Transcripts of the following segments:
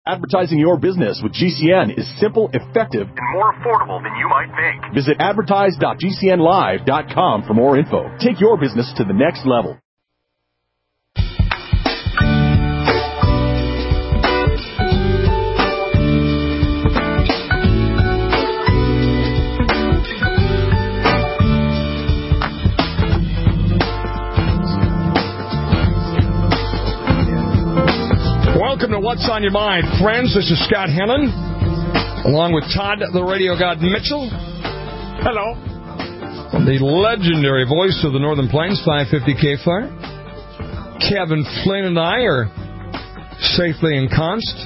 Advertising your business with GCN is simple, effective, and more affordable than you might think. Visit advertise.gcnlive.com for more info. Take your business to the next level. Welcome to What's on Your Mind, friends. This is Scott Hennon, along with Todd, the radio god Mitchell. Hello. The legendary voice of the Northern Plains, 550 KFire. Kevin Flynn and I are safely ensconced.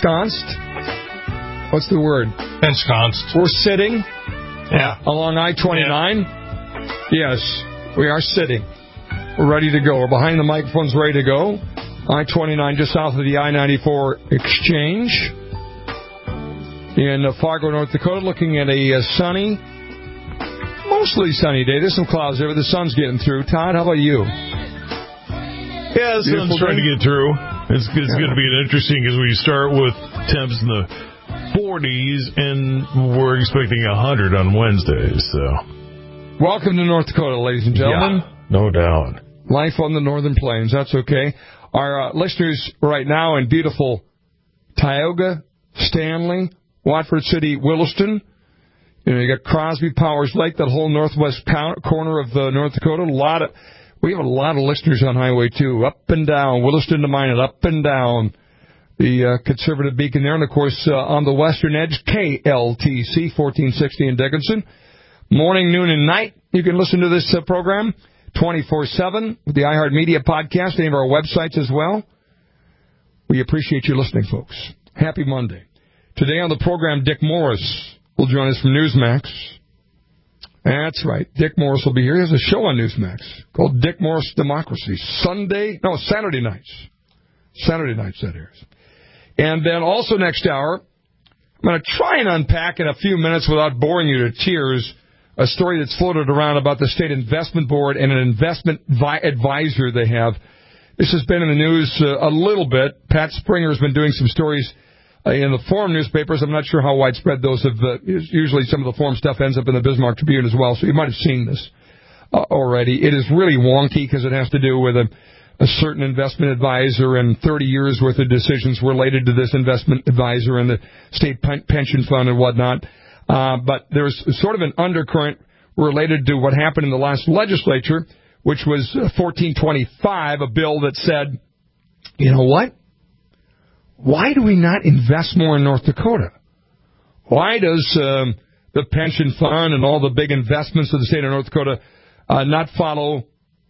What's the word? Ensconced. We're sitting along I-29. Yeah. Yes, we are sitting. We're ready to go. We're behind the microphones, ready to go. I-29 just south of the I-94 exchange in Fargo, North Dakota, looking at a sunny, mostly sunny day. There's some clouds there, but the sun's getting through. Todd, how about you? Yeah, the sun's trying to get through. It's going to be interesting as we start with temps in the 40s, and we're expecting 100 on Wednesday. So, welcome to North Dakota, ladies and gentlemen. Yeah, no doubt. Life on the Northern Plains, that's okay. Our listeners right now in beautiful Tioga, Stanley, Watford City, Williston. You got Crosby, Powers Lake, that whole northwest corner of North Dakota. We have a lot of listeners on Highway 2, up and down, Williston to Minot, up and down the conservative beacon there. And, of course, on the western edge, KLTC, 1460 in Dickinson. Morning, noon, and night, you can listen to this program. 24/7 with the iHeartMedia podcast, any of our websites as well. We appreciate you listening, folks. Happy Monday. Today on the program, Dick Morris will join us from Newsmax. That's right. Dick Morris will be here. He has a show on Newsmax called Dick Morris Democracy. Saturday nights. Saturday nights, that airs. And then also next hour, I'm going to try and unpack in a few minutes without boring you to tears a story that's floated around about the State Investment Board and an investment advisor they have. This has been in the news a little bit. Pat Springer's been doing some stories in the Forum newspapers. I'm not sure how widespread those have. Usually some of the Forum stuff ends up in the Bismarck Tribune as well, so you might have seen this already. It is really wonky because it has to do with a certain investment advisor and 30 years' worth of decisions related to this investment advisor and the state pension fund and whatnot. But there's sort of an undercurrent related to what happened in the last legislature, which was 1425, a bill that said, you know what? Why do we not invest more in North Dakota? Why does the pension fund and all the big investments of the state of North Dakota not follow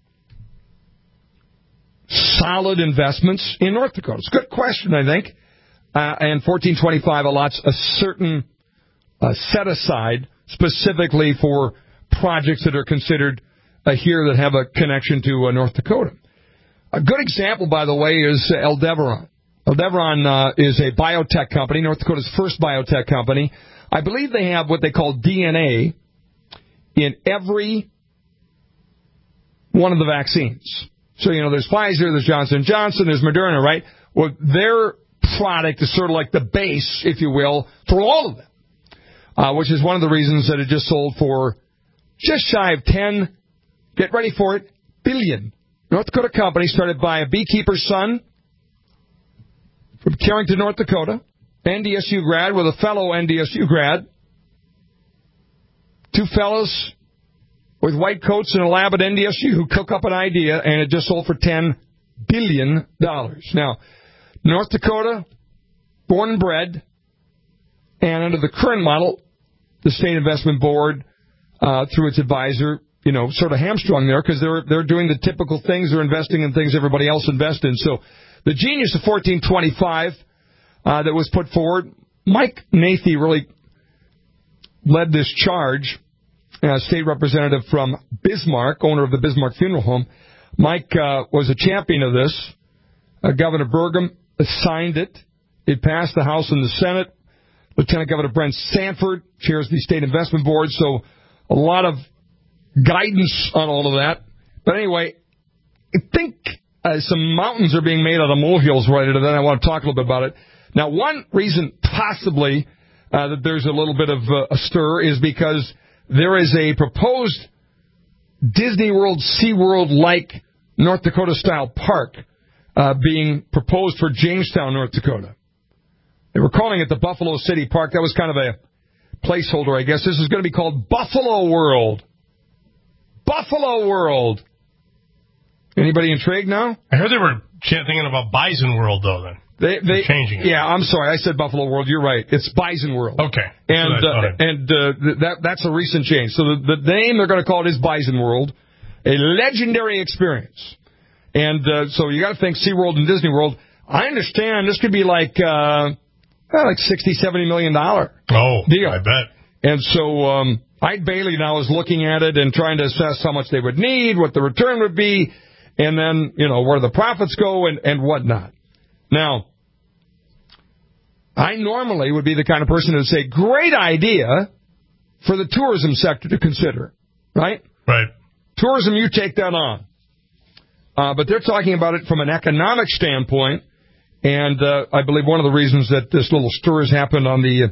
solid investments in North Dakota? It's a good question, I think. And 1425 allots a certain set aside specifically for projects that are considered here that have a connection to North Dakota. A good example, by the way, is Aldevron. Aldevron is a biotech company, North Dakota's first biotech company. I believe they have what they call DNA in every one of the vaccines. So, there's Pfizer, there's Johnson & Johnson, there's Moderna, right? Well, their product is sort of like the base, if you will, for all of them. Which is one of the reasons that it just sold for just shy of 10, get ready for it, billion. North Dakota company started by a beekeeper's son from Carrington, North Dakota, NDSU grad with a fellow NDSU grad. Two fellows with white coats in a lab at NDSU who cook up an idea, and it just sold for $10 billion. Now, North Dakota, born and bred, and under the current model, the State Investment Board, through its advisor, sort of hamstrung there because they're doing the typical things. They're investing in things everybody else invests in. So the genius of 1425 that was put forward, Mike Nathy really led this charge. State representative from Bismarck, owner of the Bismarck Funeral Home. Mike was a champion of this. Governor Burgum signed it. It passed the House and the Senate. Lieutenant Governor Brent Sanford chairs the State Investment Board, so a lot of guidance on all of that. But anyway, I think some mountains are being made out of molehills right into that. I want to talk a little bit about it. Now, one reason possibly that there's a little bit of a stir is because there is a proposed Disney World, SeaWorld-like North Dakota-style park being proposed for Jamestown, North Dakota. They were calling it the Buffalo City Park. That was kind of a placeholder, I guess. This is going to be called Buffalo World. Buffalo World. Anybody intrigued now? I heard they were thinking about Bison World, though, then. They're changing it. Yeah, I'm sorry. I said Buffalo World. You're right. It's Bison World. Okay. That's a recent change. So the name they're going to call it is Bison World, a legendary experience. And so you got to think SeaWorld and Disney World. I understand this could be like $60, $70 million deal. I bet. And so Ide Bailey now is looking at it and trying to assess how much they would need, what the return would be, and then, where the profits go and whatnot. Now, I normally would be the kind of person who would say, great idea for the tourism sector to consider, right? Right. Tourism, you take that on. But they're talking about it from an economic standpoint, and I believe one of the reasons that this little stir has happened on the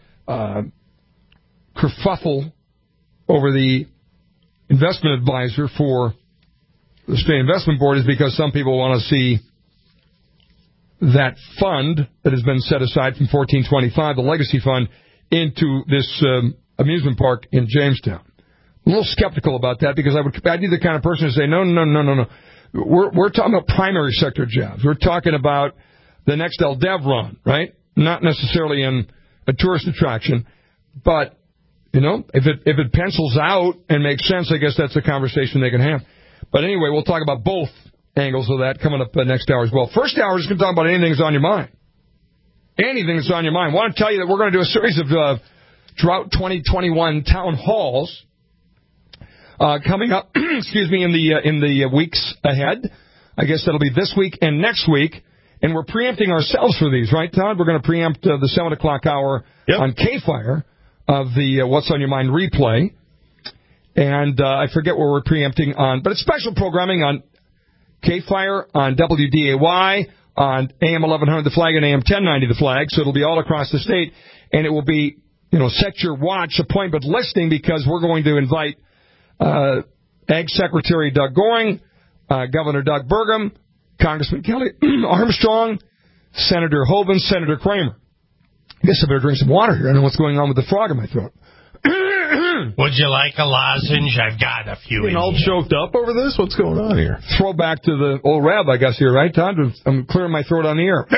kerfuffle over the investment advisor for the State Investment Board is because some people want to see that fund that has been set aside from 1425, the legacy fund, into this amusement park in Jamestown. I'm a little skeptical about that because I'd be the kind of person to say, no. We're talking about primary sector jobs. We're talking about the next Aldebaran, right? Not necessarily in a tourist attraction, but if it pencils out and makes sense, I guess that's a conversation they can have. But anyway, we'll talk about both angles of that coming up next hour as well. First hour is going to talk about anything that's on your mind. Anything that's on your mind. I want to tell you that we're going to do a series of Drought 2021 town halls coming up, in the weeks ahead. I guess that'll be this week and next week. And we're preempting ourselves for these, right, Todd? We're going to preempt the 7 o'clock hour on K-Fire of the What's on Your Mind replay. And I forget what we're preempting on, but it's special programming on K-Fire, on WDAY, on AM 1100 The Flag and AM 1090 The Flag, so it'll be all across the state. And it will be, set your watch appointment listing because we're going to invite Ag Secretary Doug Goring, Governor Doug Burgum, Congressman Kelly Armstrong, Senator Hoeven, Senator Kramer. I guess I better drink some water here. I don't know what's going on with the frog in my throat. Would you like a lozenge? I've got a few. You all choked up over this? What's going on here? Throw back to the old Reb, I guess, here, right, Todd? I'm clearing my throat on the air.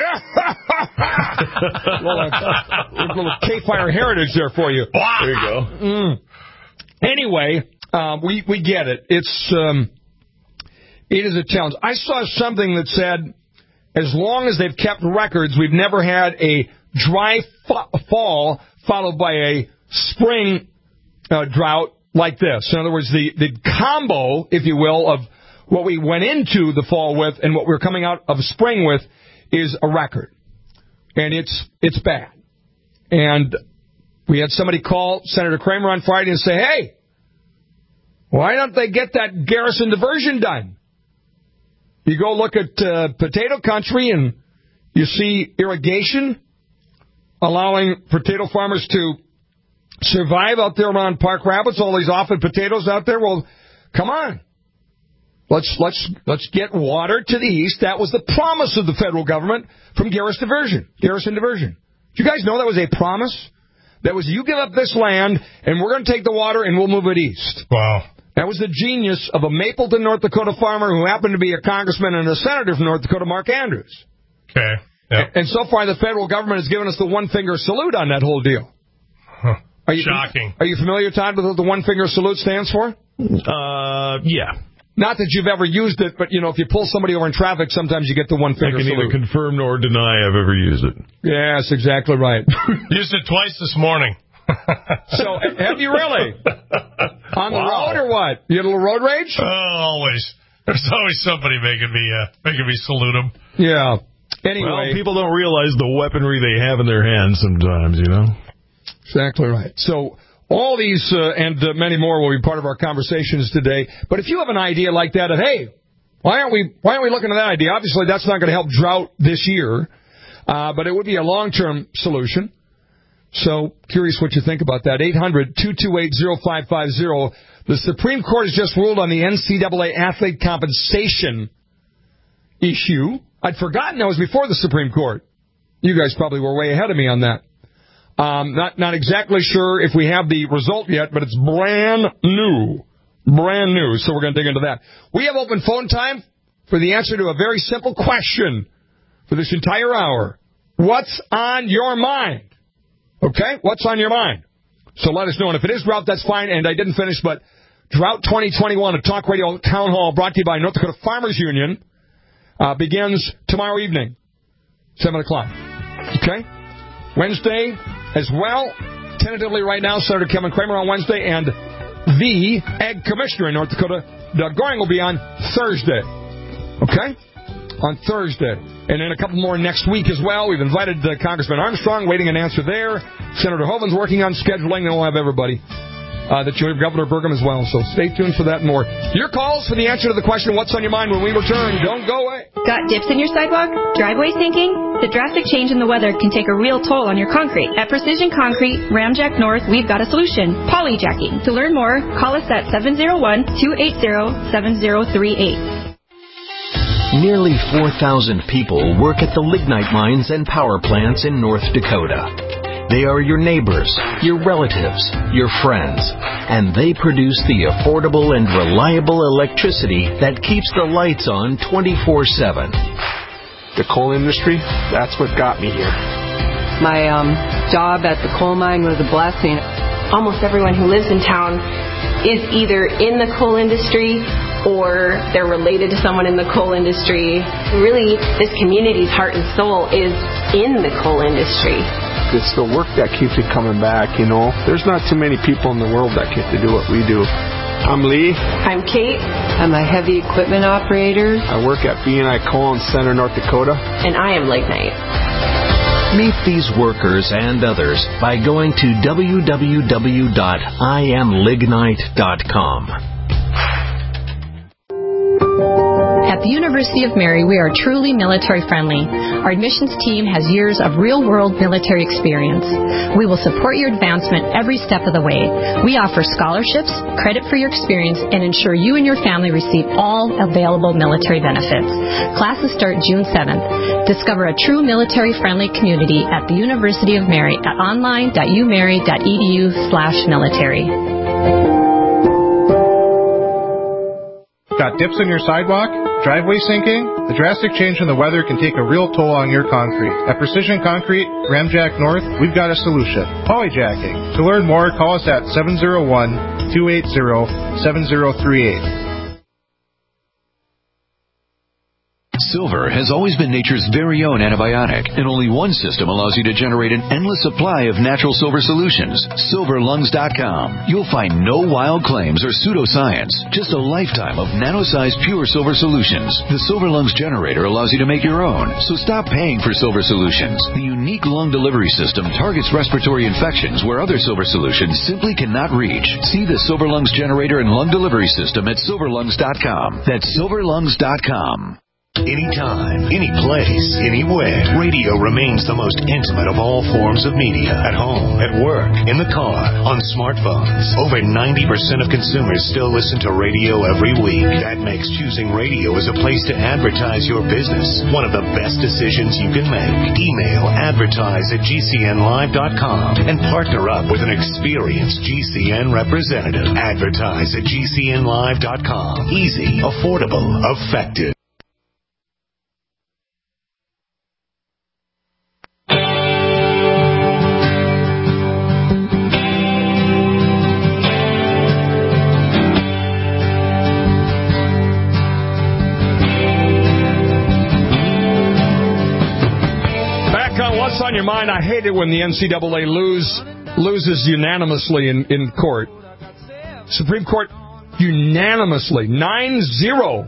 little K-Fire heritage there for you. There you go. Anyway, we get it. It is a challenge. I saw something that said, as long as they've kept records, we've never had a dry fall followed by a spring drought like this. In other words, the combo, if you will, of what we went into the fall with and what we're coming out of spring with is a record. And it's bad. And we had somebody call Senator Kramer on Friday and say, hey, why don't they get that Garrison diversion done? You go look at potato country and you see irrigation allowing potato farmers to survive out there around Park Rapids, all these offered potatoes out there. Well, come on. Let's get water to the east. That was the promise of the federal government from Garrison Diversion. Do you guys know that was a promise? That was, you give up this land, and we're going to take the water, and we'll move it east. Wow. That was the genius of a Mapleton, North Dakota farmer who happened to be a congressman and a senator from North Dakota, Mark Andrews. Okay. Yep. And so far, the federal government has given us the one-finger salute on that whole deal. Huh. Shocking. Are you familiar, Todd, with what the one-finger salute stands for? Yeah. Not that you've ever used it, but, if you pull somebody over in traffic, sometimes you get the one-finger salute. I can neither confirm nor deny I've ever used it. Yes, exactly right. Used it twice this morning. So, have you really? On the road or what? You had a little road rage? Oh, always. There's always somebody making me salute them. Yeah. Anyway. Well, people don't realize the weaponry they have in their hands sometimes, Exactly right. So, all these and many more will be part of our conversations today. But if you have an idea like that of, hey, why aren't we looking at that idea? Obviously, that's not going to help drought this year. But it would be a long-term solution. So, curious what you think about that. 800-228-0550. The Supreme Court has just ruled on the NCAA athlete compensation issue. I'd forgotten that was before the Supreme Court. You guys probably were way ahead of me on that. Not exactly sure if we have the result yet, but it's brand new. Brand new. So we're going to dig into that. We have open phone time for the answer to a very simple question for this entire hour. What's on your mind? Okay? What's on your mind? So let us know. And if it is drought, that's fine. And I didn't finish, but Drought 2021, a talk radio town hall brought to you by North Dakota Farmers Union, begins tomorrow evening, 7 o'clock. Okay? Wednesday as well. Tentatively right now, Senator Kevin Kramer on Wednesday, and the Ag Commissioner in North Dakota, Doug Goring, will be on Thursday. Okay? On Thursday. And then a couple more next week as well. We've invited Congressman Armstrong, waiting an answer there. Senator Hovind's working on scheduling, and we'll have everybody. That you have Governor Burgum as well. So stay tuned for that and more. Your calls for the answer to the question, what's on your mind, when we return. Don't go away. Got dips in your sidewalk? Driveway sinking? The drastic change in the weather can take a real toll on your concrete. At Precision Concrete, Ramjack North, we've got a solution. Polyjacking. To learn more, call us at 701-280-7038. Nearly 4,000 people work at the lignite mines and power plants in North Dakota. They are your neighbors, your relatives, your friends, and they produce the affordable and reliable electricity that keeps the lights on 24/7. The coal industry, that's what got me here. My job at the coal mine was a blessing. Almost everyone who lives in town is either in the coal industry or they're related to someone in the coal industry. Really, this community's heart and soul is in the coal industry. It's the work that keeps me coming back, you know. There's not too many people in the world that get to do what we do. I'm Lee. I'm Kate. I'm a heavy equipment operator. I work at B&I Coal in Center, North Dakota. And I am Lignite. Meet these workers and others by going to www.iamlignite.com. At the University of Mary, we are truly military-friendly. Our admissions team has years of real-world military experience. We will support your advancement every step of the way. We offer scholarships, credit for your experience, and ensure you and your family receive all available military benefits. Classes start June 7th. Discover a true military-friendly community at the University of Mary at online.umary.edu/military. Got dips in your sidewalk? Driveway sinking? The drastic change in the weather can take a real toll on your concrete. At Precision Concrete, Ramjack North, we've got a solution. Polyjacking. To learn more, call us at 701-280-7038. Silver has always been nature's very own antibiotic, and only one system allows you to generate an endless supply of natural silver solutions. SilverLungs.com. You'll find no wild claims or pseudoscience, just a lifetime of nano-sized pure silver solutions. The Silver Lungs generator allows you to make your own, so stop paying for silver solutions. The unique lung delivery system targets respiratory infections where other silver solutions simply cannot reach. See the Silver Lungs generator and lung delivery system at SilverLungs.com. That's SilverLungs.com. Anytime, any place, anywhere, radio remains the most intimate of all forms of media. At home, at work, in the car, on smartphones. Over 90% of consumers still listen to radio every week. That makes choosing radio as a place to advertise your business one of the best decisions you can make. Email advertise@gcnlive.com and partner up with an experienced GCN representative. Advertise at gcnlive.com. Easy, affordable, effective. On your mind, I hate it when the NCAA loses unanimously in court. Supreme Court unanimously 9-0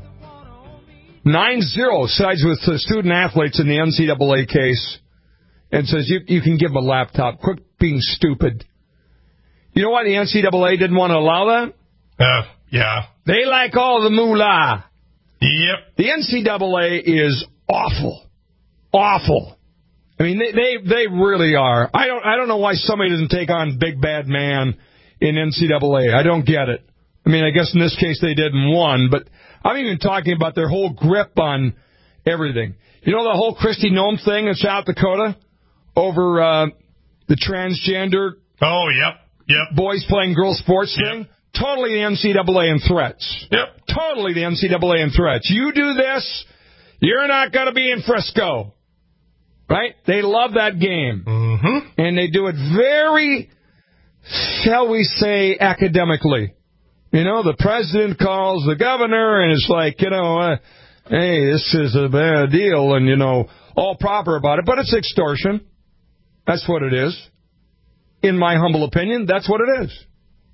sides with the student athletes in the NCAA case and says you can give them a laptop. Quit being stupid. You know why the NCAA didn't want to allow that? Yeah. They like all the moolah. Yep. The NCAA is awful. Awful. I mean, they really are. I don't know why somebody doesn't take on big bad man in NCAA. I don't get it. I mean, I guess in this case they did and won, but I'm even talking about their whole grip on everything. You know the whole Kristi Noem thing in South Dakota over the transgender boys playing girls sports thing? Totally the NCAA and threats. Totally the NCAA and threats. You do this, you're not going to be in Frisco. Right? They love that game. Mm-hmm. And they do it very, shall we say, academically. You know, the president calls the governor and it's like, hey, this is a bad deal, and, all proper about it. But it's extortion. That's what it is. In my humble opinion, that's what it is.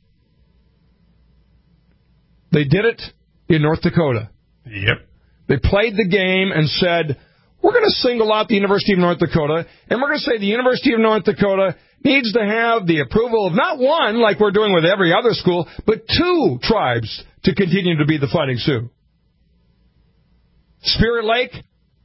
They did it in North Dakota. Yep. They played the game and said, we're going to single out the University of North Dakota, and we're going to say the University of North Dakota needs to have the approval of not one, like we're doing with every other school, but 2 tribes to continue to be the Fighting Sioux. Spirit Lake,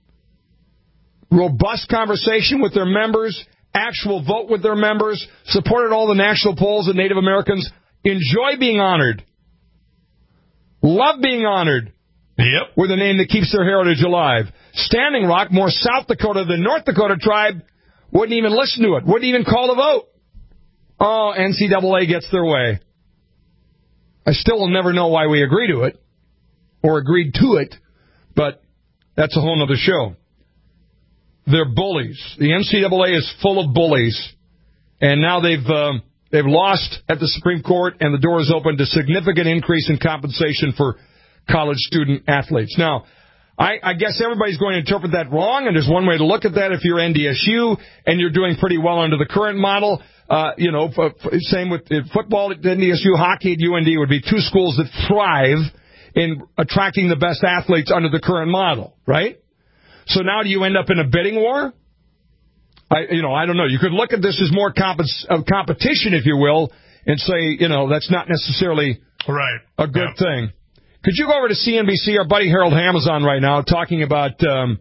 robust conversation with their members, actual vote with their members, supported all the national polls, and Native Americans enjoy being honored. Love being honored. Yep. With a name that keeps their heritage alive. Standing Rock, more South Dakota than North Dakota tribe, wouldn't even listen to it, wouldn't even call the vote. Oh, NCAA gets their way. I still will never know why we agree to it, or agreed to it, but that's a whole other show. They're bullies. The NCAA is full of bullies, and now they've lost at the Supreme Court, and the door is open to significant increase in compensation for college student athletes. Now, I guess everybody's going to interpret that wrong, and there's one way to look at that. If you're NDSU and you're doing pretty well under the current model, same with football at NDSU, hockey at UND would be 2 schools that thrive in attracting the best athletes under the current model, right? So now do you end up in a bidding war? I don't know. You could look at this as more competition, if you will, and say, that's not necessarily a good thing. Could you go over to CNBC? Our buddy Harold Ham is on right now talking about the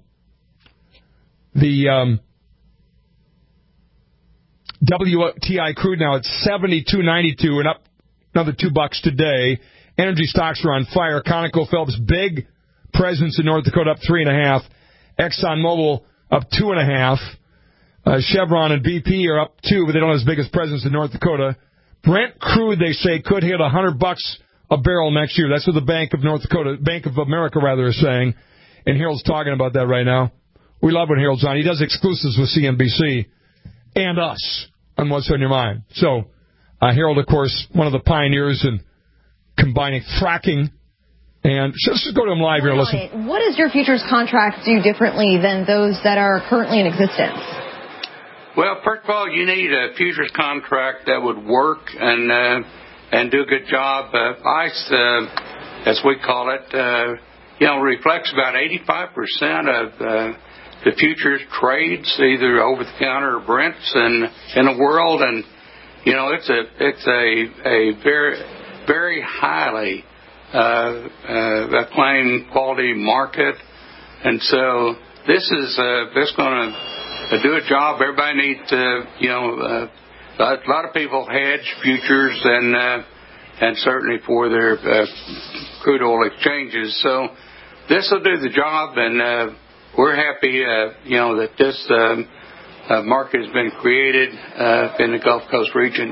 WTI crude now at $72.92 and up another $2 today. Energy stocks are on fire. ConocoPhillips, big presence in North Dakota, up 3.5. ExxonMobil up 2.5. Chevron and BP are up 2, but they don't have as big as presence in North Dakota. Brent crude, they say, could hit $100 a barrel next year. That's what the Bank of America, is saying. And Harold's talking about that right now. We love when Harold's on. He does exclusives with CNBC and us on What's on Your Mind. So, Harold, of course, one of the pioneers in combining fracking. And let's just go to him live here. Listen. What does your futures contract do differently than those that are currently in existence? Well, first of all, you need a futures contract that would work and do a good job. ICE, as we call it, reflects about 85% of the futures trades, either over the counter or Brents in the world, and it's a very, very highly acclaimed quality market, and so this is going to do a job. Everybody needs to, a lot of people hedge futures and certainly for their crude oil exchanges. So this will do the job, and we're happy, that this market has been created in the Gulf Coast region.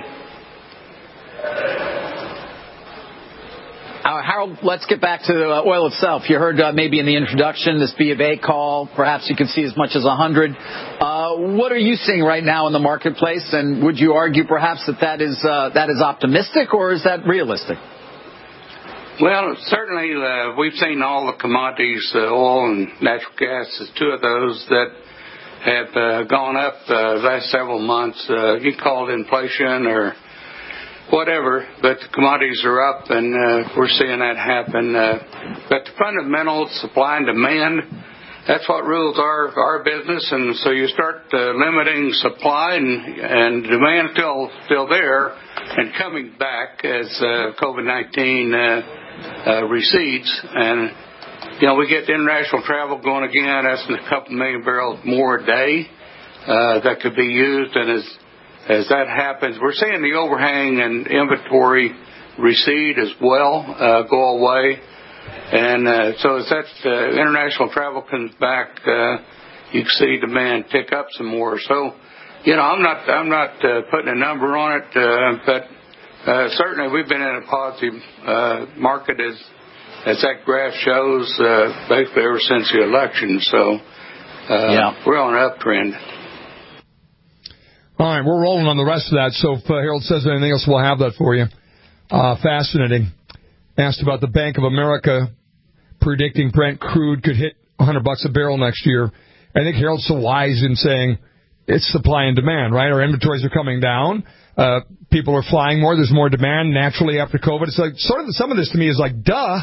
Harold, let's get back to the oil itself. You heard maybe in the introduction this B of A call. Perhaps you could see as much as 100. What are you seeing right now in the marketplace? And would you argue perhaps that is optimistic, or is that realistic? Well, certainly we've seen all the commodities, oil and natural gas, is 2 of those that have gone up the last several months. You can call it inflation or whatever, but the commodities are up, and we're seeing that happen. But the fundamentals, supply and demand, that's what rules our business, and so you start limiting supply, and demand still there and coming back as COVID-19 recedes. And, we get international travel going again. That's a couple million barrels more a day. that could be used. And as that happens, we're seeing the overhang and inventory recede as well, go away. And so as that international travel comes back, you can see demand pick up some more. So, I'm not putting a number on it, but certainly we've been in a positive market as that graph shows, basically ever since the election. So we're on an uptrend. All right, we're rolling on the rest of that. So if Harold says anything else, we'll have that for you. Fascinating. Asked about the Bank of America predicting Brent crude could hit $100 a barrel next year. I think Harold's so wise in saying it's supply and demand, right? Our inventories are coming down. People are flying more. There's more demand naturally after COVID. It's like some of this to me is like, duh.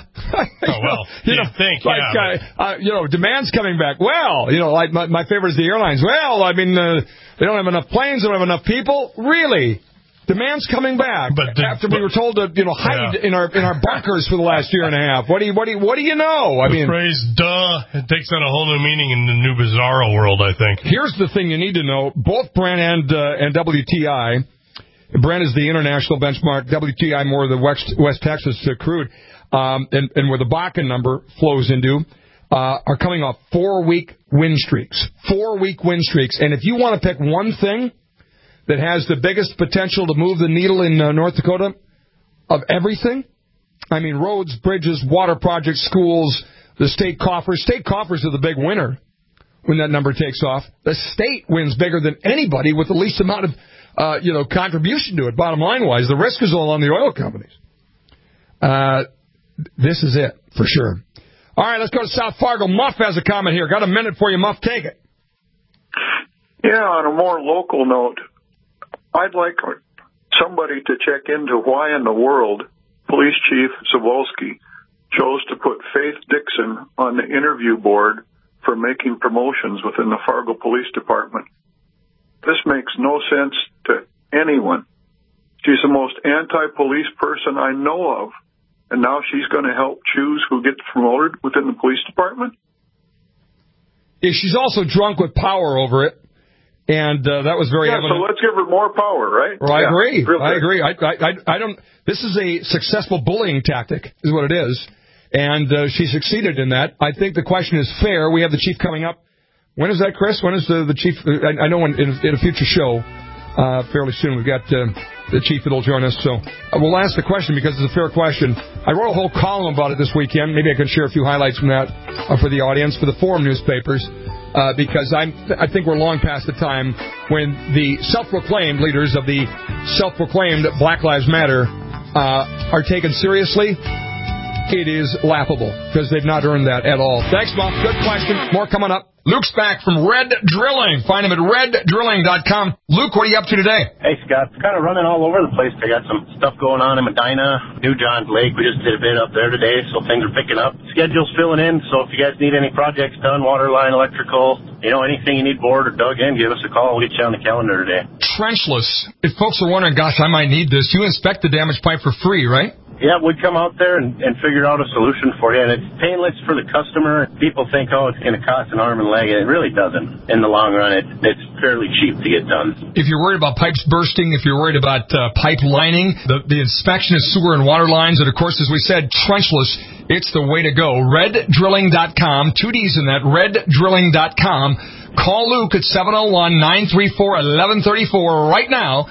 Demand's coming back. Well, like my favorite is the airlines. Well, I mean, they don't have enough planes. They don't have enough people. Really? Demand's coming back. After we were told to, hide in our bunkers for the last year and a half. What do you know? The phrase "duh" it takes on a whole new meaning in the new bizarro world, I think. Here's the thing you need to know: both Brent and WTI. Brent is the international benchmark. WTI more the West Texas crude, and where the Bakken number flows into, are coming off 4-week wind streaks. 4-week wind streaks, and if you want to pick one thing that has the biggest potential to move the needle in North Dakota of everything, I mean roads, bridges, water projects, schools, the state coffers. State coffers are the big winner when that number takes off. The state wins bigger than anybody with the least amount of contribution to it, bottom line wise. The risk is all on the oil companies. This is it, for sure. All right, let's go to South Fargo. Muff has a comment here. Got a minute for you, Muff. Take it. Yeah, on a more local note, I'd like somebody to check into why in the world Police Chief Zawolski chose to put Faith Dixon on the interview board for making promotions within the Fargo Police Department. This makes no sense to anyone. She's the most anti-police person I know of, and now she's going to help choose who gets promoted within the police department? Yeah, she's also drunk with power over it, and that was very evident. So let's give her more power, right? Well, I agree. I agree. I don't. This is a successful bullying tactic, is what it is, and she succeeded in that. I think the question is fair. We have the chief coming up. When is that, Chris? When is the chief? I know in a future show, fairly soon, we've got the chief that will join us. So we'll ask the question because it's a fair question. I wrote a whole column about it this weekend. Maybe I can share a few highlights from that for the audience, for the Forum newspapers, because I think we're long past the time when the self-proclaimed leaders of the self-proclaimed Black Lives Matter are taken seriously. It is laughable because they've not earned that at all. Thanks, Bob. Good question. More coming up. Luke's back from Red Drilling. Find him at reddrilling.com. Luke, what are you up to today? Hey, Scott. Kind of running all over the place. I got some stuff going on in Medina, New Johns Lake. We just did a bit up there today, so things are picking up. Schedule's filling in, so if you guys need any projects done, water line, electrical, anything you need bored or dug in, give us a call. We'll get you on the calendar today. Trenchless. If folks are wondering, gosh, I might need this, you inspect the damaged pipe for free, right? Yeah, we'd come out there and figure out a solution for you. And it's painless for the customer. People think, it's going to cost an arm and leg. It really doesn't. In the long run, it's fairly cheap to get done. If you're worried about pipes bursting, if you're worried about pipe lining, the inspection of sewer and water lines, and, of course, as we said, trenchless, it's the way to go. Reddrilling.com, 2 Ds in that, reddrilling.com. Call Luke at 701-934-1134 right now.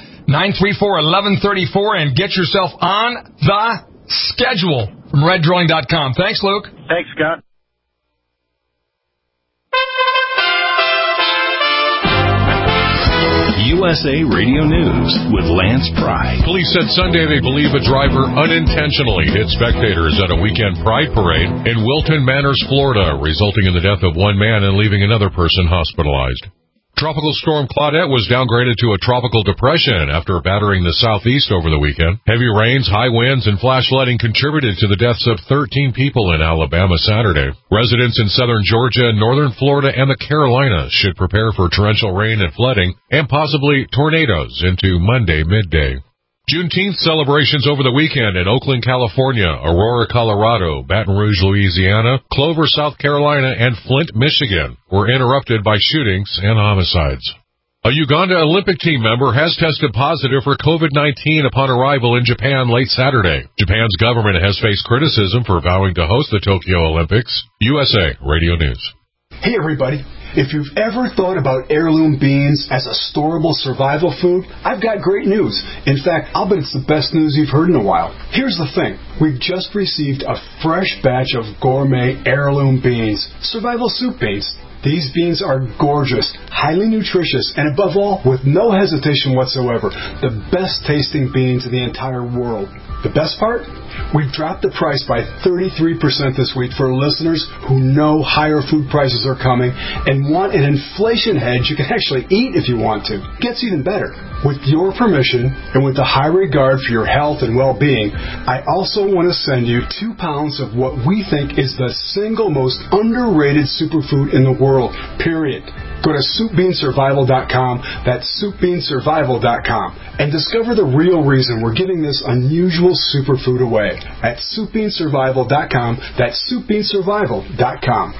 934-1134 and get yourself on the schedule from reddrilling.com. Thanks, Luke. Thanks, Scott. USA Radio News with Lance Pry. Police said Sunday they believe a driver unintentionally hit spectators at a weekend pride parade in Wilton Manors, Florida, resulting in the death of one man and leaving another person hospitalized. Tropical storm Claudette was downgraded to a tropical depression after battering the southeast over the weekend. Heavy rains, high winds, and flash flooding contributed to the deaths of 13 people in Alabama Saturday. Residents in southern Georgia, northern Florida, and the Carolinas should prepare for torrential rain and flooding and possibly tornadoes into Monday midday. Juneteenth celebrations over the weekend in Oakland, California, Aurora, Colorado, Baton Rouge, Louisiana, Clover, South Carolina, and Flint, Michigan were interrupted by shootings and homicides. A Uganda Olympic team member has tested positive for COVID-19 upon arrival in Japan late Saturday. Japan's government has faced criticism for vowing to host the Tokyo Olympics. USA Radio News. Hey everybody, if you've ever thought about heirloom beans as a storable survival food, I've got great news. In fact, I'll bet it's the best news you've heard in a while. Here's the thing. We've just received a fresh batch of gourmet heirloom beans, survival soup beans. These beans are gorgeous, highly nutritious, and above all, with no hesitation whatsoever, the best tasting beans in the entire world. The best part? We've dropped the price by 33% this week for listeners who know higher food prices are coming and want an inflation hedge you can actually eat if you want to. Gets even better. With your permission and with the high regard for your health and well-being, I also want to send you 2 pounds of what we think is the single most underrated superfood in the world, period. Go to SoupBeanSurvival.com, that's SoupBeanSurvival.com, and discover the real reason we're giving this unusual superfood away at SoupBeanSurvival.com, that's SoupBeanSurvival.com.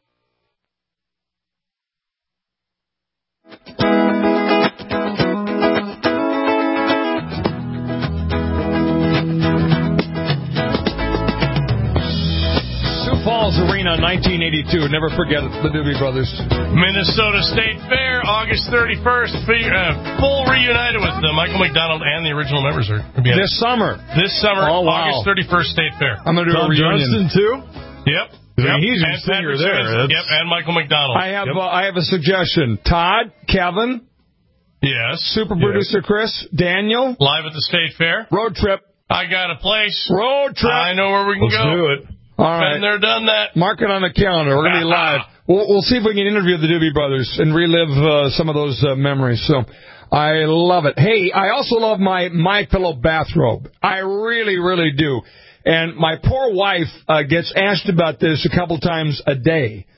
Falls Arena, 1982. Never forget it, the Doobie Brothers. Minnesota State Fair, August 31st. Full reunited with Michael McDonald and the original members. This summer. Oh, wow. August 31st State Fair. I'm going to do a reunion. Johnston, too? Yep. He's a singer there. Yep, and Michael McDonald. I have a suggestion. Todd, Kevin. Yes. Super producer Chris, Daniel. Live at the State Fair. Road trip. I got a place. Road trip. I know where we can go. Let's do it. All right. Been there, done that. Mark it on the calendar. We're going to be live. We'll see if we can interview the Doobie Brothers and relive some of those memories. So I love it. Hey, I also love my MyPillow bathrobe. I really, really do. And my poor wife gets asked about this a couple times a day.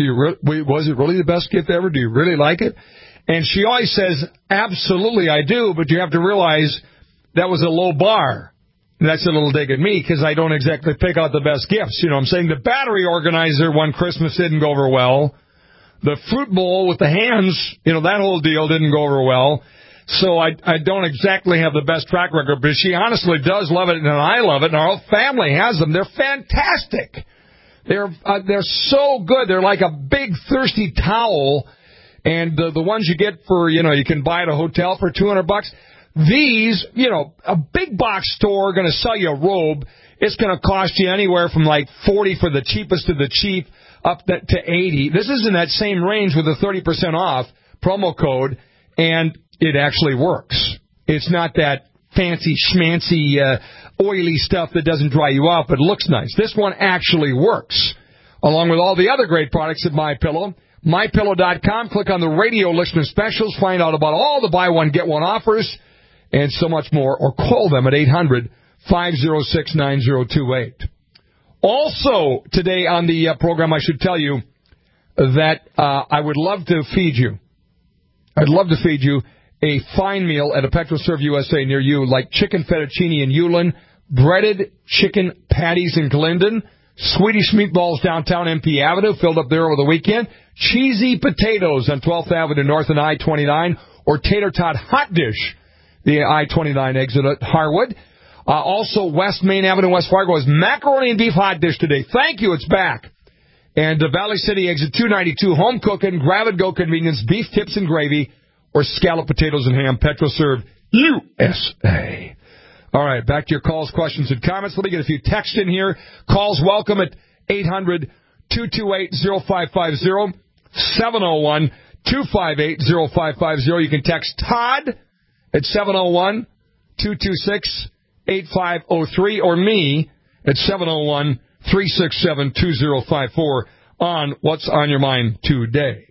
Was it really the best gift ever? Do you really like it? And she always says, absolutely I do, but you have to realize that was a low bar. That's a little dig at me because I don't exactly pick out the best gifts. You know what I'm saying? The battery organizer one Christmas didn't go over well. The fruit bowl with the hands, that whole deal didn't go over well. So I don't exactly have the best track record, but she honestly does love it, and I love it, and our whole family has them. They're fantastic. They're so good. They're like a big thirsty towel, and the ones you get for, you can buy at a hotel for $200. These, a big box store going to sell you a robe. It's going to cost you anywhere from like $40 for the cheapest to the cheap up to $80. This is in that same range with a 30% off promo code, and it actually works. It's not that fancy schmancy oily stuff that doesn't dry you out but looks nice. This one actually works, along with all the other great products at MyPillow. MyPillow.com. Click on the radio listener specials. Find out about all the buy one, get one offers and so much more, or call them at 800-506-9028. Also, today on the program, I should tell you that I would love to feed you. I'd love to feed you a fine meal at a PetroServe USA near you, like chicken fettuccine in Ulen, breaded chicken patties in Glendon, Swedish meatballs downtown MP Avenue, filled up there over the weekend, cheesy potatoes on 12th Avenue North and I-29, or tater tot hot dish, the I-29 exit at Harwood. Also, West Main Avenue, West Fargo is macaroni and beef hot dish today. Thank you, it's back. And Valley City exit 292, home cooking, grab-and-go convenience, beef tips and gravy, or scalloped potatoes and ham, PetroServe USA. All right, back to your calls, questions, and comments. Let me get a few texts in here. Calls welcome at 800-228-0550, 701-258-0550. You can text Todd at 701-226-8503, or me at 701-367-2054 on What's on Your Mind Today.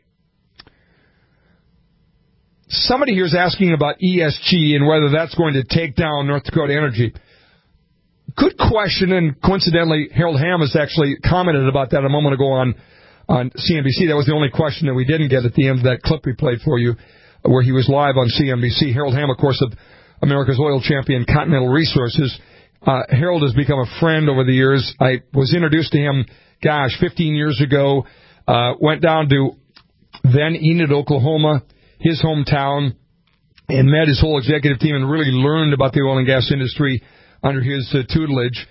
Somebody here is asking about ESG and whether that's going to take down North Dakota Energy. Good question, and coincidentally, Harold Hamm has actually commented about that a moment ago on CNBC. That was the only question that we didn't get at the end of that clip we played for you, where he was live on CNBC. Harold Hamm, of course, of America's oil champion, Continental Resources. Harold has become a friend over the years. I was introduced to him, 15 years ago. Went down to then Enid, Oklahoma. his hometown and met his whole executive team and really learned about the oil and gas industry under his tutelage.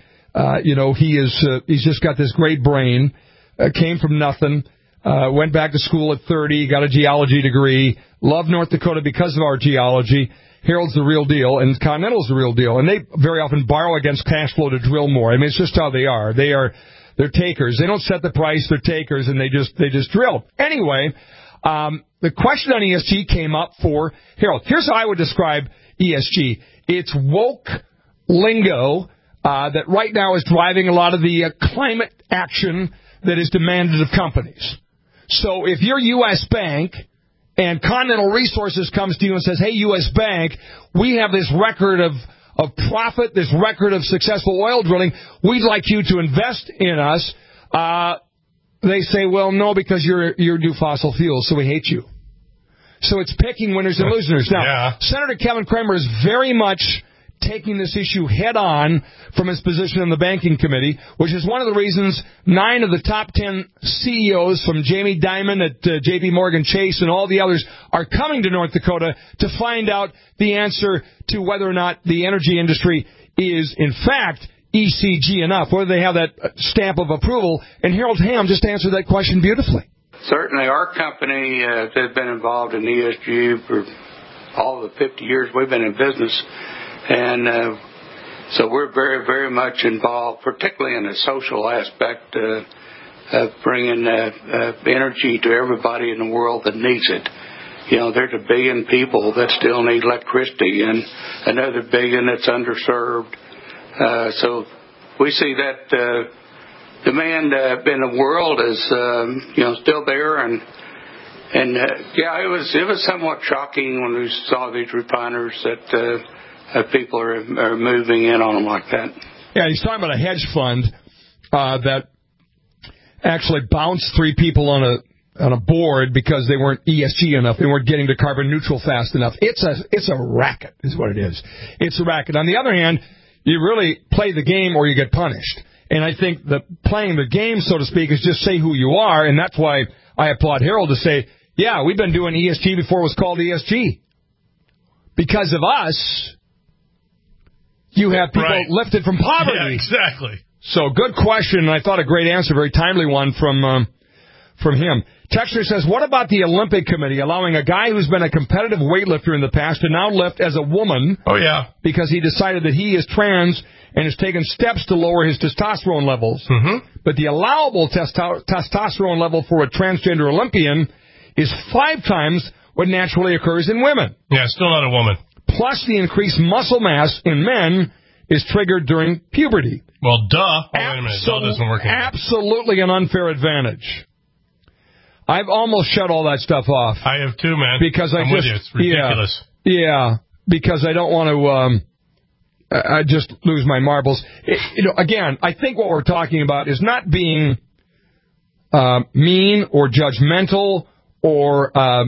He's just got this great brain, came from nothing, went back to school at 30, got a geology degree, loved North Dakota because of our geology. Harold's the real deal, and Continental's the real deal. And they very often borrow against cash flow to drill more. I mean, it's just how they are. They're takers. They don't set the price. They're takers, and they just drill. Anyway, the question on ESG came up for Harold. Here's how I would describe ESG. It's woke lingo that right now is driving a lot of the climate action that is demanded of companies. So if you're U.S. Bank and Continental Resources comes to you and says, hey, U.S. Bank, we have this record of profit, this record of successful oil drilling, we'd like you to invest in us. They say, well, no, because you do fossil fuels, so we hate you. So it's picking winners and losers. Now, Senator Kevin Cramer is very much taking this issue head on from his position in the banking committee, which is one of the reasons 9 of the top 10 CEOs from Jamie Dimon at J.P. Morgan Chase and all the others are coming to North Dakota to find out the answer to whether or not the energy industry is, in fact, ECG enough, whether they have that stamp of approval. And Harold Hamm just answered that question beautifully. Certainly, our company has been involved in ESG for all the 50 years we've been in business. And so we're very, very much involved, particularly in the social aspect of bringing energy to everybody in the world that needs it. You know, there's 1 billion people that still need electricity and another 1 billion that's underserved. So we see that demand in the world is, still there. And it was somewhat shocking when we saw these refiners that people are moving in on them like that. Yeah, he's talking about a hedge fund that actually bounced 3 people on a board because they weren't ESG enough. They weren't getting to carbon neutral fast enough. It's a racket, is what it is. It's a racket. On the other hand, you really play the game or you get punished. And I think that playing the game, so to speak, is just say who you are, and that's why I applaud Harold to say, yeah, we've been doing ESG before it was called ESG. Because of us, you have people lifted from poverty. Yeah, exactly. So good question, and I thought a great answer, very timely one from him. Texter says, what about the Olympic Committee allowing a guy who's been a competitive weightlifter in the past to now lift as a woman? Oh, yeah. Because he decided that he is trans and has taken steps to lower his testosterone levels. Mm-hmm. But the allowable testosterone level for a transgender Olympian is 5 times what naturally occurs in women. Yeah, still not a woman. Plus, the increased muscle mass in men is triggered during puberty. Well, duh. Oh, wait a minute. Duh doesn't work. Absolutely an unfair advantage. I've almost shut all that stuff off. I have too, man. Because I'm with you. It's ridiculous. Yeah, because I don't want to... I just lose my marbles. Again, I think what we're talking about is not being mean or judgmental or,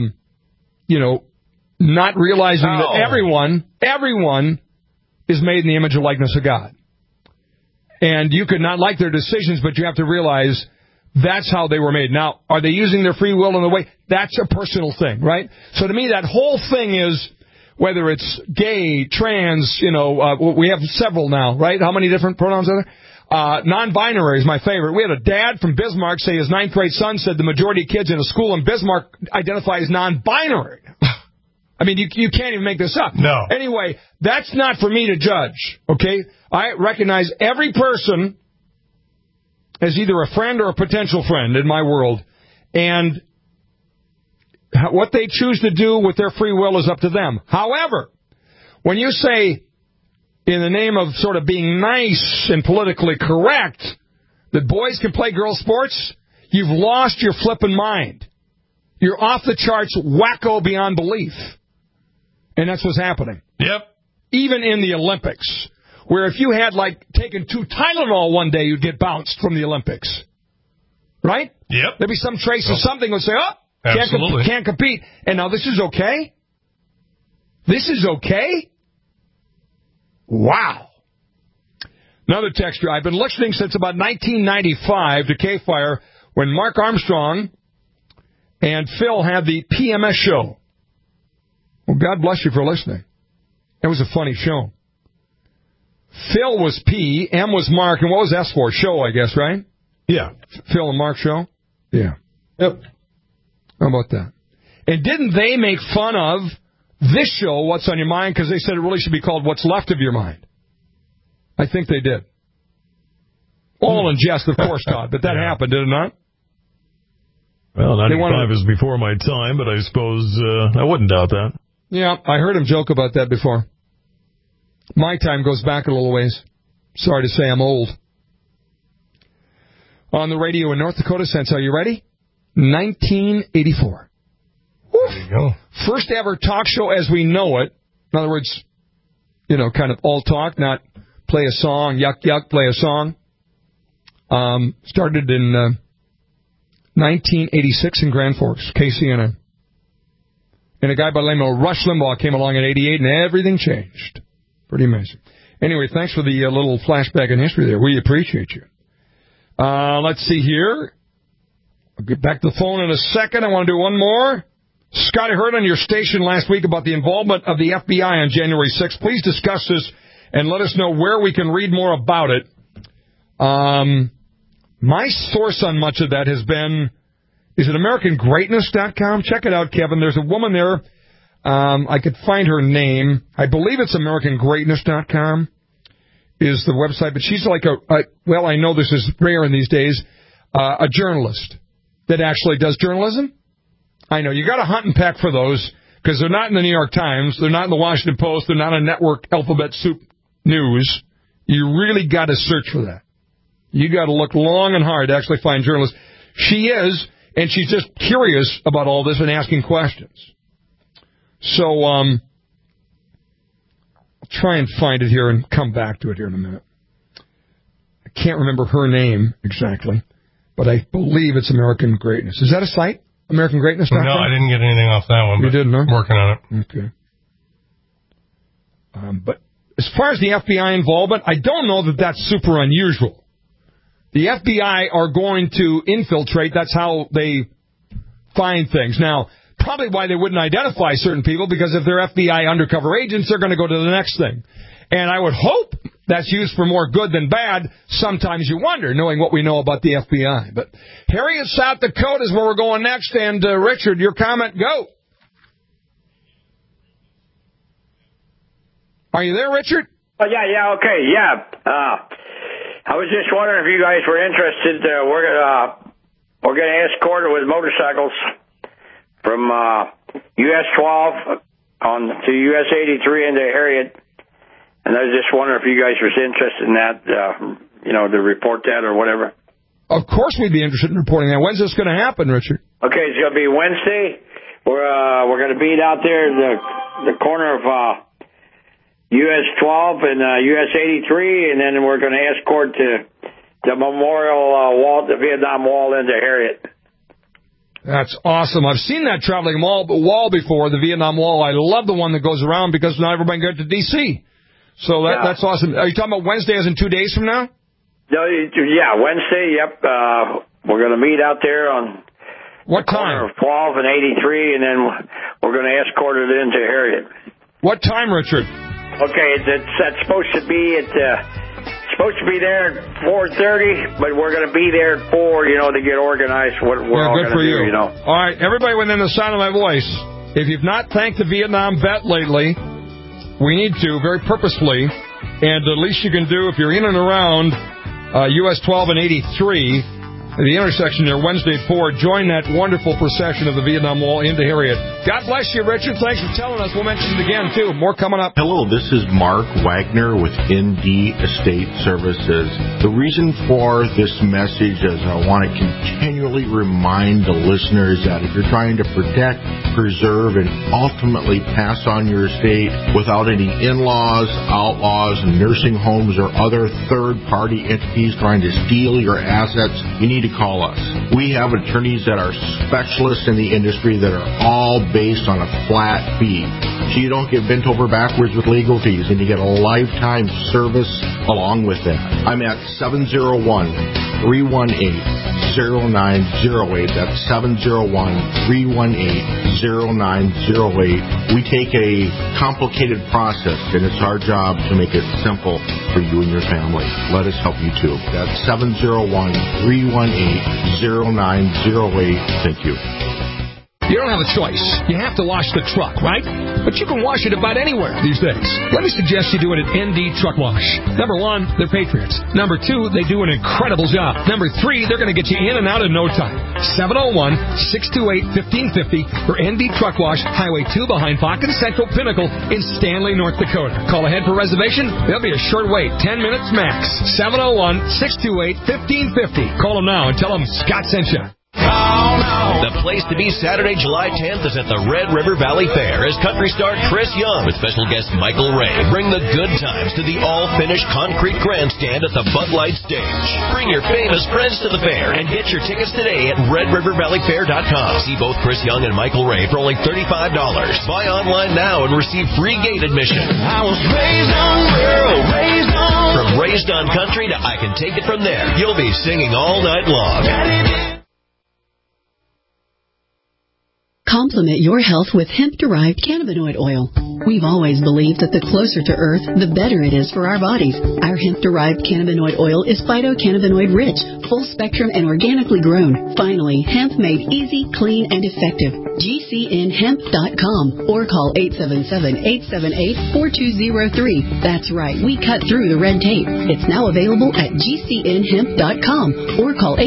not realizing that everyone is made in the image and likeness of God. And you could not like their decisions, but you have to realize that's how they were made. Now, are they using their free will in the way? That's a personal thing, right? So to me, that whole thing is... Whether it's gay, trans, we have several now, right? How many different pronouns are there? Non-binary is my favorite. We had a dad from Bismarck say his 9th grade son said the majority of kids in a school in Bismarck identify as non-binary. I mean, you can't even make this up. No. Anyway, that's not for me to judge, okay? I recognize every person as either a friend or a potential friend in my world. And what they choose to do with their free will is up to them. However, when you say, in the name of sort of being nice and politically correct, that boys can play girls' sports, you've lost your flippin' mind. You're off the charts wacko beyond belief. And that's what's happening. Yep. Even in the Olympics, where if you had, taken 2 Tylenol one day, you'd get bounced from the Olympics. Right? Yep. There'd be some trace of something that would say, absolutely. Can't compete. And now this is okay? This is okay? Wow. Another texter. I've been listening since about 1995 to K-Fire when Mark Armstrong and Phil had the PMS show. Well, God bless you for listening. It was a funny show. Phil was P, M was Mark, and what was S for? Show, I guess, right? Yeah. Phil and Mark show? Yeah. Yep. How about that? And didn't they make fun of this show, What's on Your Mind, because they said it really should be called What's Left of Your Mind? I think they did. All in jest, of course, Todd, but that happened, did it not? Well, 95 is before my time, but I suppose I wouldn't doubt that. Yeah, I heard him joke about that before. My time goes back a little ways. Sorry to say I'm old. On the radio in North Dakota Sense, are you ready? 1984. There you go. First ever talk show as we know it. In other words, kind of all talk, not play a song, yuck, yuck, play a song. Started in 1986 in Grand Forks, KCNN. And a guy by the name of Rush Limbaugh came along in 88, and everything changed. Pretty amazing. Anyway, thanks for the little flashback in history there. We appreciate you. Let's see here. I'll get back to the phone in a second. I want to do one more. Scott, I heard on your station last week about the involvement of the FBI on January 6th. Please discuss this and let us know where we can read more about it. My source on much of that has been, is it AmericanGreatness.com? Check it out, Kevin. There's a woman there. I could find her name. I believe it's AmericanGreatness.com is the website, but she's like well, I know this is rare in these days, a journalist that actually does journalism. I know. You got to hunt and peck for those because they're not in the New York Times. They're not in the Washington Post. They're not on Network Alphabet Soup News. You really got to search for that. You got to look long and hard to actually find journalists. She is, and she's just curious about all this and asking questions. So, I'll try and find it here and come back to it here in a minute. I can't remember her name exactly, but I believe it's American Greatness. Is that a site? AmericanGreatness.com? No, I didn't get anything off that one. You didn't, huh? Working on it. Okay. But as far as the FBI involvement, I don't know that that's super unusual. The FBI are going to infiltrate. That's how they find things. Now, probably why they wouldn't identify certain people, because if they're FBI undercover agents, they're going to go to the next thing. And I would hope that's used for more good than bad. Sometimes you wonder, knowing what we know about the FBI. But Harriet, South Dakota is where we're going next. And, Richard, your comment, go. Are you there, Richard? Oh, yeah, okay, yeah. I was just wondering if you guys were interested. We're gonna escort her with motorcycles from US 12 on to US 83 into Harriet, and I was just wondering if you guys was interested in that, to report that or whatever. Of course, we'd be interested in reporting that. When's this going to happen, Richard? Okay, it's going to be Wednesday. We're going to be out there in the corner of US 12 and US 83, and then we're going to escort to the memorial wall, the Vietnam Wall, into Harriet. That's awesome. I've seen that traveling wall before, the Vietnam Wall. I love the one that goes around because not everybody can get to D.C. So that's awesome. Are you talking about Wednesday as in 2 days from now? No, yeah, Wednesday, yep. We're going to meet out there on what time? 12 and 83, and then we're going to escort it into Harriet. What time, Richard? Okay, it's supposed to be there at 4:30, but we're going to be there at 4, to get organized. What we're all going to do, All right, everybody within the sound of my voice, if you've not thanked the Vietnam vet lately, we need to, very purposefully, and the least you can do if you're in and around US 12 and 83, the intersection there, Wednesday at 4, join that wonderful procession of the Vietnam Wall into Harriet. God bless you, Richard. Thanks for telling us. We'll mention it again, too. More coming up. Hello, this is Mark Wagner with ND Estate Services. The reason for this message is I want to continually remind the listeners that if you're trying to protect, preserve, and ultimately pass on your estate without any in-laws, outlaws, nursing homes, or other third-party entities trying to steal your assets, you need to call us. We have attorneys that are specialists in the industry that are all based on a flat fee. So you don't get bent over backwards with legal fees, and you get a lifetime service along with that. I'm at 701-318-0908. That's 701-318-0908. We take a complicated process, and it's our job to make it simple for you and your family. Let us help you too. That's 701-318-0908. Thank you. You don't have a choice. You have to wash the truck, right? But you can wash it about anywhere these days. Let me suggest you do it at ND Truck Wash. Number one, they're patriots. Number two, they do an incredible job. Number three, they're going to get you in and out in no time. 701-628-1550 for ND Truck Wash, Highway 2 behind Hawkins Central Pinnacle in Stanley, North Dakota. Call ahead for reservation. There'll be a short wait, 10 minutes max. 701-628-1550. Call them now and tell them Scott sent you. The place to be Saturday, July 10th is at the Red River Valley Fair as country star Chris Young with special guest Michael Ray bring the good times to the all-finished concrete grandstand at the Bud Light stage. Bring your famous friends to the fair and get your tickets today at RedRiverValleyFair.com. See both Chris Young and Michael Ray for only $35. Buy online now and receive free gate admission. I was raised on girl, raised on. From Raised on Country to I Can Take It From There, you'll be singing all night long. Complement your health with hemp-derived cannabinoid oil. We've always believed that the closer to Earth, the better it is for our bodies. Our hemp-derived cannabinoid oil is phytocannabinoid-rich, full-spectrum, and organically grown. Finally, hemp made easy, clean, and effective. GCNhemp.com or call 877-878-4203. That's right, we cut through the red tape. It's now available at GCNhemp.com or call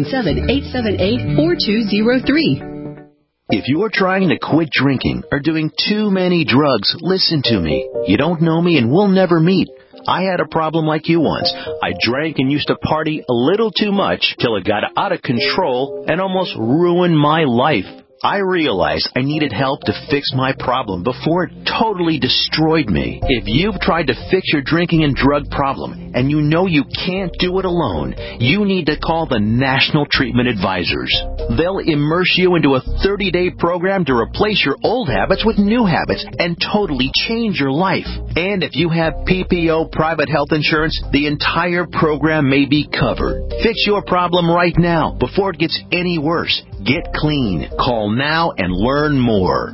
877-878-4203. If you're trying to quit drinking or doing too many drugs, listen to me. You don't know me and we'll never meet. I had a problem like you once. I drank and used to party a little too much till it got out of control and almost ruined my life. I realized I needed help to fix my problem before it totally destroyed me. If you've tried to fix your drinking and drug problem and you know you can't do it alone, you need to call the National Treatment Advisors. They'll immerse you into a 30-day program to replace your old habits with new habits and totally change your life. And if you have PPO private health insurance, the entire program may be covered. Fix your problem right now before it gets any worse. Get clean. Call now and learn more.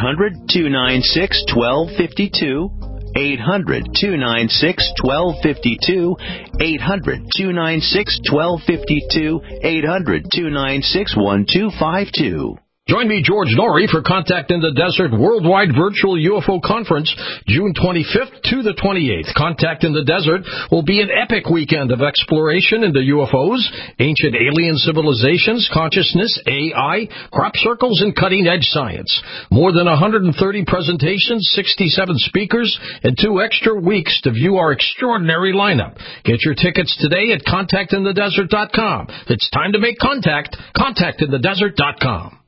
800-296-1252. 800-296-1252. 800-296-1252. 800-296-1252. Join me, George Norrie, for Contact in the Desert Worldwide Virtual UFO Conference, June 25th to the 28th. Contact in the Desert will be an epic weekend of exploration into UFOs, ancient alien civilizations, consciousness, AI, crop circles, and cutting-edge science. More than 130 presentations, 67 speakers, and 2 extra weeks to view our extraordinary lineup. Get your tickets today at contactinthedesert.com. It's time to make contact. Contactinthedesert.com.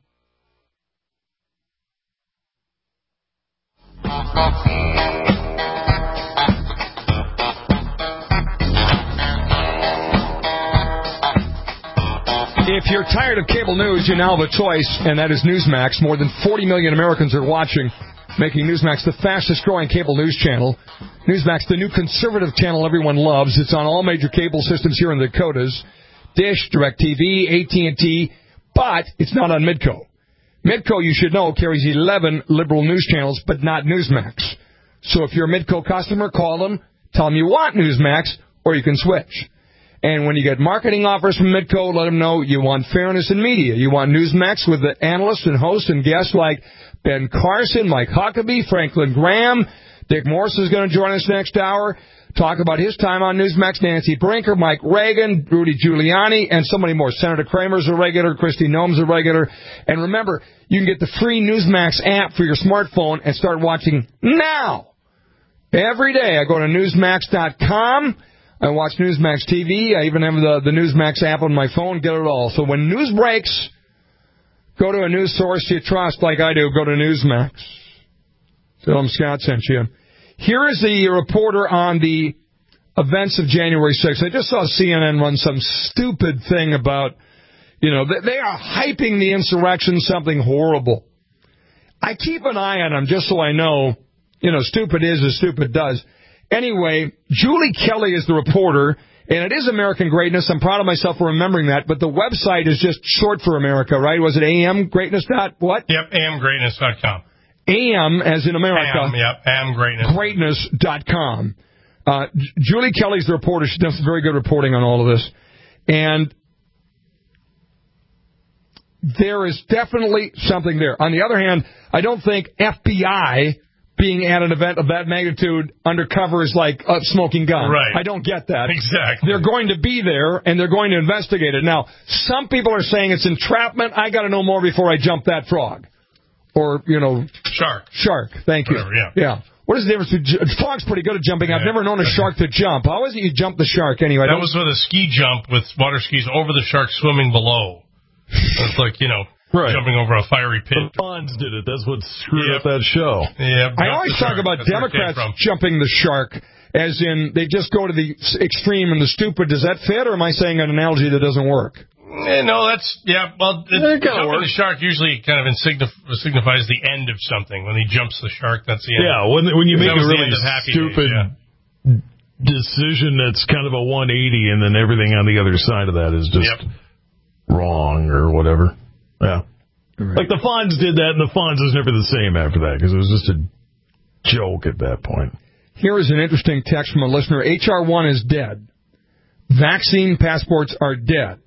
If you're tired of cable news, you now have a choice, and that is Newsmax. More than 40 million Americans are watching, making Newsmax the fastest-growing cable news channel. Newsmax, the new conservative channel everyone loves. It's on all major cable systems here in the Dakotas. Dish, DirecTV, AT&T, but it's not on Midco. Midco, you should know, carries 11 liberal news channels, but not Newsmax. So if you're a Midco customer, call them, tell them you want Newsmax, or you can switch. And when you get marketing offers from Midco, let them know you want fairness in media. You want Newsmax with the analysts and hosts and guests like Ben Carson, Mike Huckabee, Franklin Graham. Dick Morse is going to join us next hour. Talk about his time on Newsmax. Nancy Brinker, Mike Reagan, Rudy Giuliani, and so many more. Senator Kramer's a regular. Kristi Noem's a regular. And remember, you can get the free Newsmax app for your smartphone and start watching now. Every day I go to Newsmax.com. I watch Newsmax TV. I even have the Newsmax app on my phone. Get it all. So when news breaks, go to a news source you trust like I do. Go to Newsmax. Tell them Scott sent you. Here is the reporter on the events of January 6th. I just saw CNN run some stupid thing about, they are hyping the insurrection, something horrible. I keep an eye on them just so I know, stupid is as stupid does. Anyway, Julie Kelly is the reporter, And it is American greatness. I'm proud of myself for remembering that. But the website is just short for America, right? Was it amgreatness dot what? Yep, amgreatness.com. AM as in America. Amgreatness. Greatness.com. Julie Kelly's the reporter. She does some very good reporting on all of this. And there is definitely something there. On the other hand, I don't think FBI being at an event of that magnitude undercover is like a smoking gun. Right. I don't get that. Exactly. They're going to be there, and they're going to investigate it. Now, some people are saying it's entrapment. I got to know more before I jump that frog. Or, Shark. Thank you. Whatever, yeah. What is the difference? Frog's pretty good at jumping. I've never known a shark to jump. How is it you jump the shark anyway? That was with a ski jump with water skis over the shark swimming below. It's like, jumping over a fiery pit. The Fonz did it. That's what screwed up that show. Yeah, I always talk about Democrats jumping the shark, as in they just go to the extreme and the stupid. Does that fit, or am I saying an analogy that doesn't work? No, jumping the shark usually kind of signifies the end of something. When he jumps the shark, that's the end. Yeah, when you make a really stupid decision that's kind of a 180, and then everything on the other side of that is just wrong or whatever. Yeah. Right. Like the Fonz did that, and the Fonz was never the same after that, because it was just a joke at that point. Here is an interesting text from a listener. HR1 is dead. Vaccine passports are dead.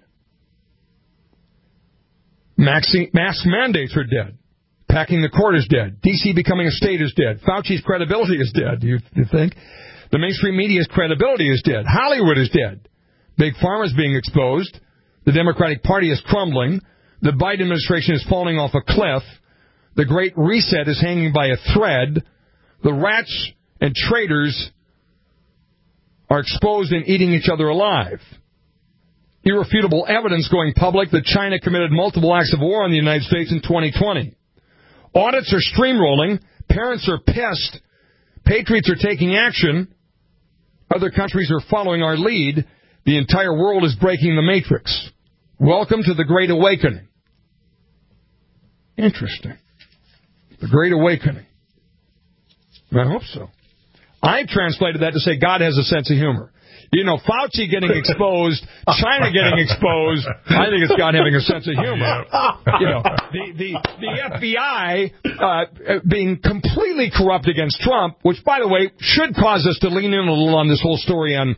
Mask mandates are dead. Packing the court is dead. D.C. becoming a state is dead. Fauci's credibility is dead, you think? The mainstream media's credibility is dead. Hollywood is dead. Big Pharma is being exposed. The Democratic Party is crumbling. The Biden administration is falling off a cliff. The Great Reset is hanging by a thread. The rats and traitors are exposed and eating each other alive. Irrefutable evidence going public that China committed multiple acts of war on the United States in 2020. Audits are streamrolling. Parents are pissed. Patriots are taking action. Other countries are following our lead. The entire world is breaking the matrix. Welcome to the Great Awakening. Interesting. The Great Awakening. I hope so. I translated that to say God has a sense of humor. Fauci getting exposed, China getting exposed, I think it's God having a sense of humor. The FBI being completely corrupt against Trump, which, by the way, should cause us to lean in a little on this whole story on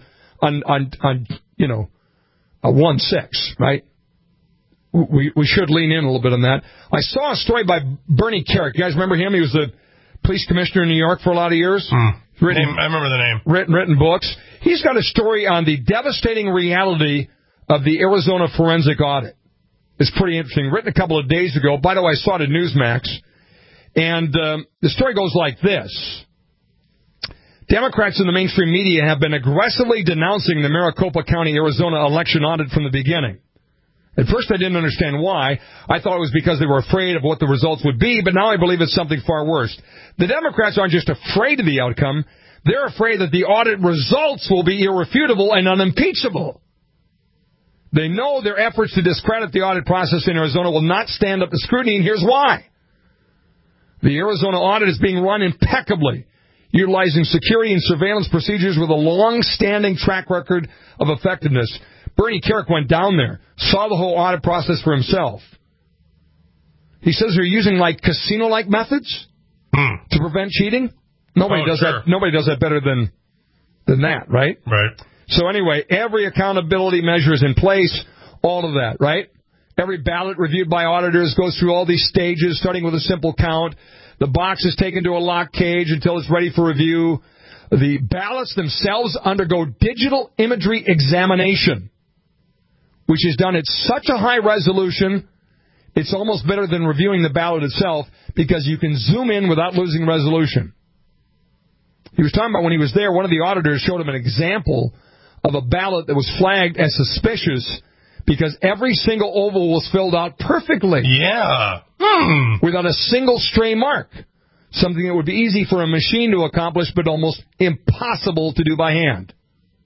a 1-6, right? We should lean in a little bit on that. I saw a story by Bernie Kerik. You guys remember him? He was the police commissioner in New York for a lot of years. I remember the name. Written books. He's got a story on the devastating reality of the Arizona forensic audit. It's pretty interesting. Written a couple of days ago. By the way, I saw it at Newsmax. And the story goes like this. Democrats in the mainstream media have been aggressively denouncing the Maricopa County, Arizona election audit from the beginning. At first, I didn't understand why. I thought it was because they were afraid of what the results would be, but now I believe it's something far worse. The Democrats aren't just afraid of the outcome. They're afraid that the audit results will be irrefutable and unimpeachable. They know their efforts to discredit the audit process in Arizona will not stand up to scrutiny, and here's why. The Arizona audit is being run impeccably, utilizing security and surveillance procedures with a long-standing track record of effectiveness. Bernie Kerik went down there, saw the whole audit process for himself. He says they're using casino-like methods to prevent cheating. Nobody does that better than that, right? Right. So anyway, every accountability measure is in place, all of that, right? Every ballot reviewed by auditors goes through all these stages, starting with a simple count. The box is taken to a locked cage until it's ready for review. The ballots themselves undergo digital imagery examination, which is done at such a high resolution, it's almost better than reviewing the ballot itself because you can zoom in without losing resolution. He was talking about when he was there, one of the auditors showed him an example of a ballot that was flagged as suspicious because every single oval was filled out perfectly. Yeah. Without a single stray mark. Something that would be easy for a machine to accomplish, but almost impossible to do by hand.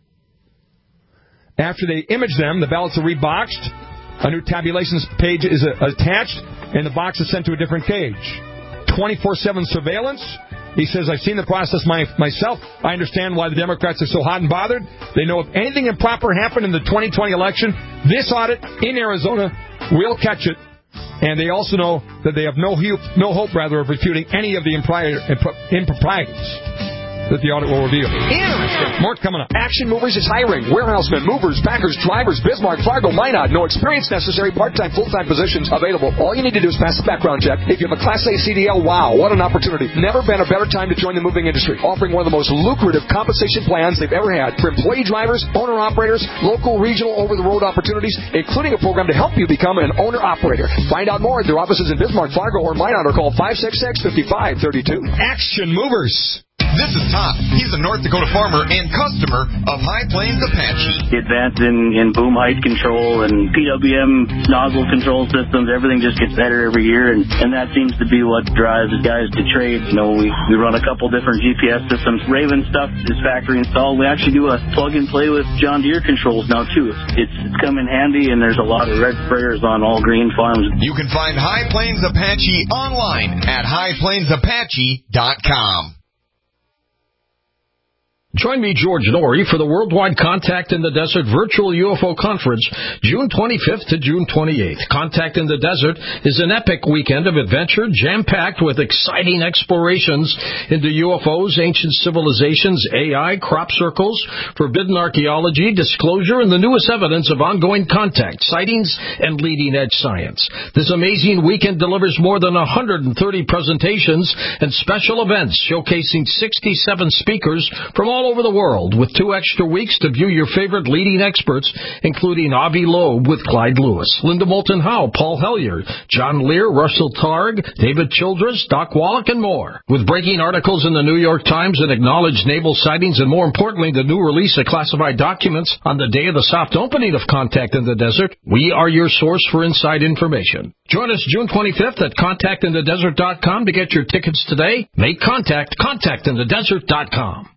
After they image them, the ballots are reboxed, a new tabulations page is attached, and the box is sent to a different cage. 24/7 surveillance. He says, I've seen the process myself. I understand why the Democrats are so hot and bothered. They know if anything improper happened in the 2020 election, this audit in Arizona will catch it. And they also know that they have no hope of refuting any of the improprieties that the audit will reveal. More coming up. Action Movers is hiring warehousemen, movers, packers, drivers, Bismarck, Fargo, Minot. No experience necessary. Part-time, full-time positions available. All you need to do is pass the background check. If you have a Class A CDL, wow, what an opportunity. Never been a better time to join the moving industry. Offering one of the most lucrative compensation plans they've ever had for employee drivers, owner-operators, local, regional, over-the-road opportunities, including a program to help you become an owner-operator. Find out more at their offices in Bismarck, Fargo, or Minot, or call 566-5532. Action Movers. This is Tom. He's a North Dakota farmer and customer of High Plains Apache. Advanced in boom height control and PWM nozzle control systems. Everything just gets better every year, and that seems to be what drives the guys to trade. You know, we run a couple different GPS systems. Raven stuff is factory installed. We actually do a plug and play with John Deere controls now too. It's come in handy, and there's a lot of red sprayers on all green farms. You can find High Plains Apache online at highplainsapache.com. Join me, George Norrie, for the Worldwide Contact in the Desert Virtual UFO Conference, June 25th to June 28th. Contact in the Desert is an epic weekend of adventure, jam-packed with exciting explorations into UFOs, ancient civilizations, AI, crop circles, forbidden archaeology, disclosure, and the newest evidence of ongoing contact, sightings, and leading-edge science. This amazing weekend delivers more than 130 presentations and special events showcasing 67 speakers from all over the world, with 2 extra weeks to view your favorite leading experts, including Avi Loeb with Clyde Lewis, Linda Moulton Howe, Paul Hellyer, John Lear, Russell Targ, David Childress, Doc Wallach, and more. With breaking articles in the New York Times and acknowledged naval sightings, and more importantly, the new release of classified documents on the day of the soft opening of Contact in the Desert, we are your source for inside information. Join us June 25th at contactinthedesert.com to get your tickets today. Make contact, contactinthedesert.com.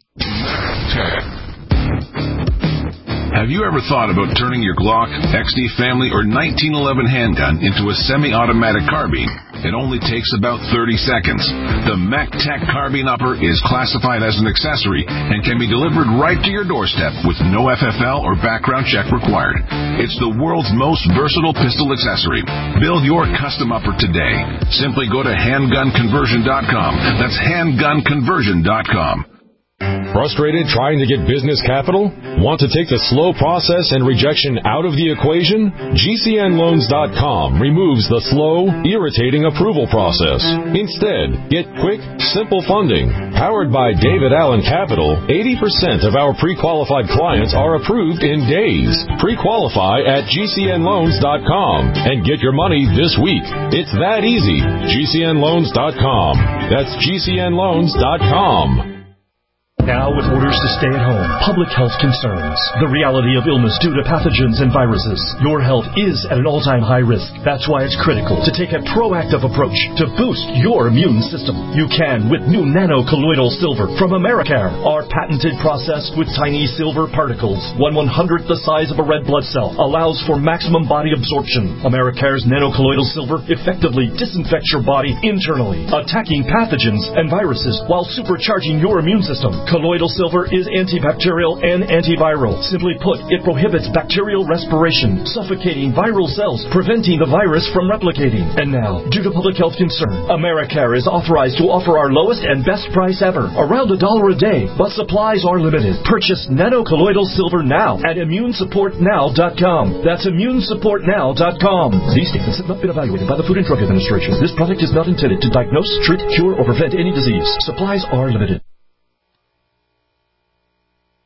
Have you ever thought about turning your Glock, XD Family, or 1911 handgun into a semi-automatic carbine? It only takes about 30 seconds. The MechTech Carbine Upper is classified as an accessory and can be delivered right to your doorstep with no FFL or background check required. It's the world's most versatile pistol accessory. Build your custom upper today. Simply go to handgunconversion.com. That's handgunconversion.com. Frustrated trying to get business capital? Want to take the slow process and rejection out of the equation? GCNloans.com removes the slow, irritating approval process. Instead, get quick, simple funding. Powered by David Allen Capital, 80% of our pre-qualified clients are approved in days. Pre-qualify at GCNloans.com and get your money this week. It's that easy. GCNloans.com. That's GCNloans.com. Now with orders to stay at home, public health concerns, the reality of illness due to pathogens and viruses, your health is at an all-time high risk. That's why it's critical to take a proactive approach to boost your immune system. You can with new nano-colloidal silver from Americare. Our patented process with tiny silver particles, 1/100th the size of a red blood cell, allows for maximum body absorption. Americare's nano-colloidal silver effectively disinfects your body internally, attacking pathogens and viruses while supercharging your immune system. Colloidal silver is antibacterial and antiviral. Simply put, it prohibits bacterial respiration, suffocating viral cells, preventing the virus from replicating. And now, due to public health concern, Americare is authorized to offer our lowest and best price ever, around $1 a day, but supplies are limited. Purchase nano-colloidal silver now at immunesupportnow.com. That's immunesupportnow.com. These statements have not been evaluated by the Food and Drug Administration. This product is not intended to diagnose, treat, cure, or prevent any disease. Supplies are limited.